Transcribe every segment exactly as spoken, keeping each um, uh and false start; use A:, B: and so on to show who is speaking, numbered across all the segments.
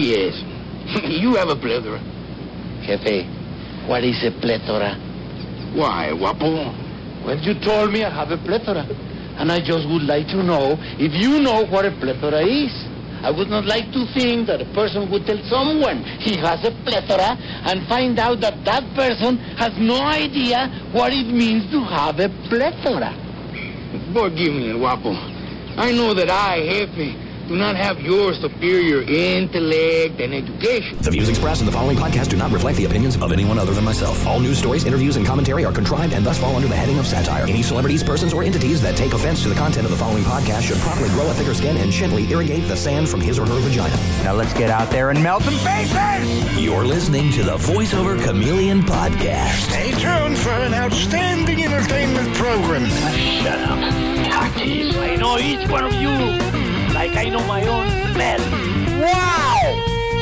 A: Yes. You have a plethora.
B: Jefe, what is a plethora?
A: Why, Guapo?
B: Well, you told me I have a plethora. And I just would like to know if you know what a plethora is. I would not like to think that a person would tell someone he has a plethora and find out that that person has no idea what it means to have a plethora.
A: Forgive me, Guapo. I know that I, Jefe, do not have your superior intellect and education.
C: The views expressed in the following podcast do not reflect the opinions of anyone other than myself. All news stories, interviews, and commentary are contrived and thus fall under the heading of satire. Any celebrities, persons, or entities that take offense to the content of the following podcast should properly grow a thicker skin and gently irrigate the sand from his or her vagina.
D: Now let's get out there and melt some faces!
C: You're listening to the Voiceover Chameleon Podcast.
E: Stay tuned for an outstanding entertainment program.
F: Shut up. Tackies. I know each one of you like I know my own smell.
D: Wow!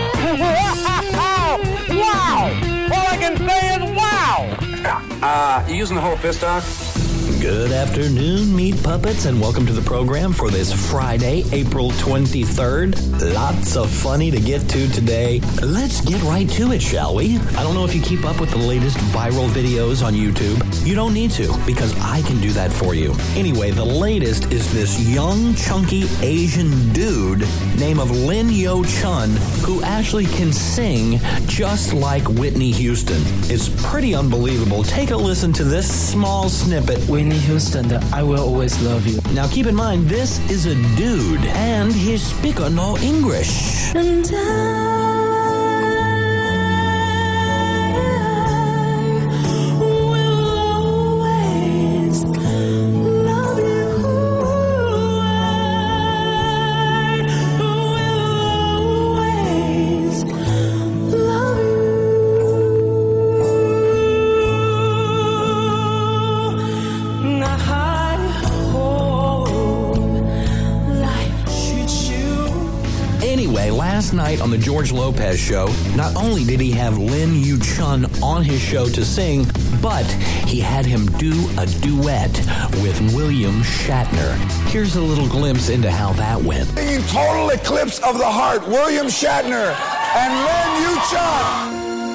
D: Wow! All I can say is wow!
G: Uh, you using the whole fist, Doc?
C: Good afternoon, meat puppets, and welcome to the program for this Friday, April twenty-third. Lots of funny to get to today. Let's get right to it, shall we? I don't know if you keep up with the latest viral videos on YouTube. You don't need to, because I can do that for you. Anyway, the latest is this young, chunky Asian dude named of Lin Yo Chun, who actually can sing just like Whitney Houston. It's pretty unbelievable. Take a listen to this small snippet.
H: Whitney Houston, I will always love you.
C: Now keep in mind, this is a dude, and he speaks no English.
I: And I will always love you. I will always love you.
C: Anyway, last night on the George Lopez show, not only did he have Lin Yo Chun on his show to sing, but he had him do a duet with William Shatner. Here's a little glimpse into how that went.
J: Singing Total Eclipse of the Heart, William Shatner and Lin Yo Chun.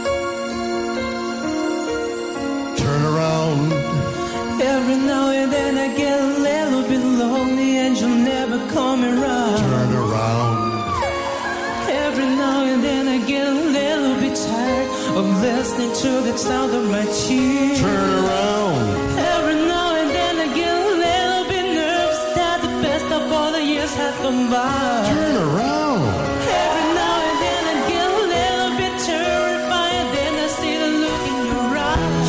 E: Turn around.
I: Every now and then I get a little bit lonely and you'll never come around.
E: Turn around.
I: Every now and then I get a little bit tired of listening to the sound of my tears.
E: Turn around.
I: Every now and then I get a little bit nervous that the best of all the years has gone by.
E: Turn around.
I: Every now and then I get a little bit terrified, then I see the look in your eyes.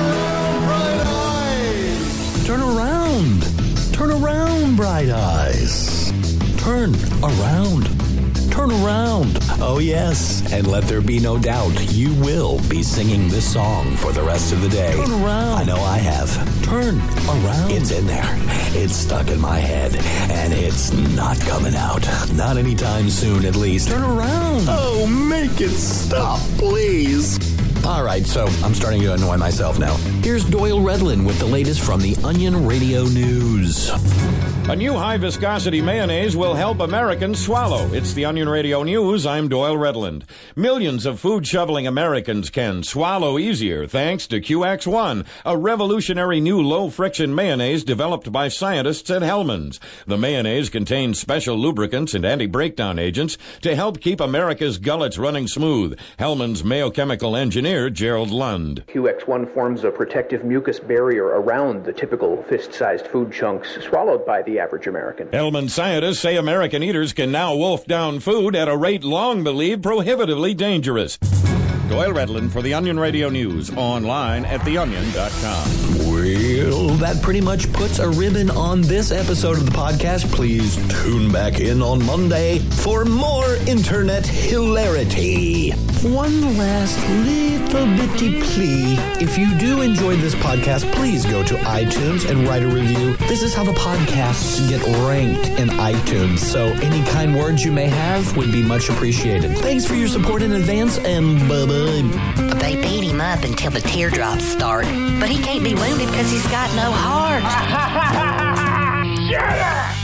E: Turn around, bright eyes.
C: Turn around. Turn around, bright eyes. Turn around. Turn around. Oh, yes. And let there be no doubt, you will be singing this song for the rest of the day. Turn around. I know I have. Turn around. It's in there. It's stuck in my head. And it's not coming out. Not anytime soon, at least. Turn around. Oh, make it stop, please. All right, so I'm starting to annoy myself now. Here's Doyle Redland with the latest from the Onion Radio News.
K: A new high-viscosity mayonnaise will help Americans swallow. It's the Onion Radio News. I'm Doyle Redland. Millions of food-shoveling Americans can swallow easier thanks to Q X one, a revolutionary new low-friction mayonnaise developed by scientists at Hellmann's. The mayonnaise contains special lubricants and anti-breakdown agents to help keep America's gullets running smooth. Hellmann's Mayo Chemical engineer, Gerald Lund.
L: Q X one forms a protective mucus barrier around the typical fist-sized food chunks swallowed by the average American.
K: Hellman scientists say American eaters can now wolf down food at a rate long believed prohibitively dangerous. Doyle Redland for the Onion Radio News, online at the onion dot com.
C: Well, that pretty much puts a ribbon on this episode of the podcast. Please tune back in on Monday for more internet hilarity. One last little bitty plea. If you do enjoy this podcast, please go to iTunes and write a review. This is how the podcasts get ranked in iTunes, so any kind words you may have would be much appreciated. Thanks for your support in advance, and bye-bye.
M: They beat him up until the teardrops start, but he can't be wounded because he's got no heart.
F: Shut up!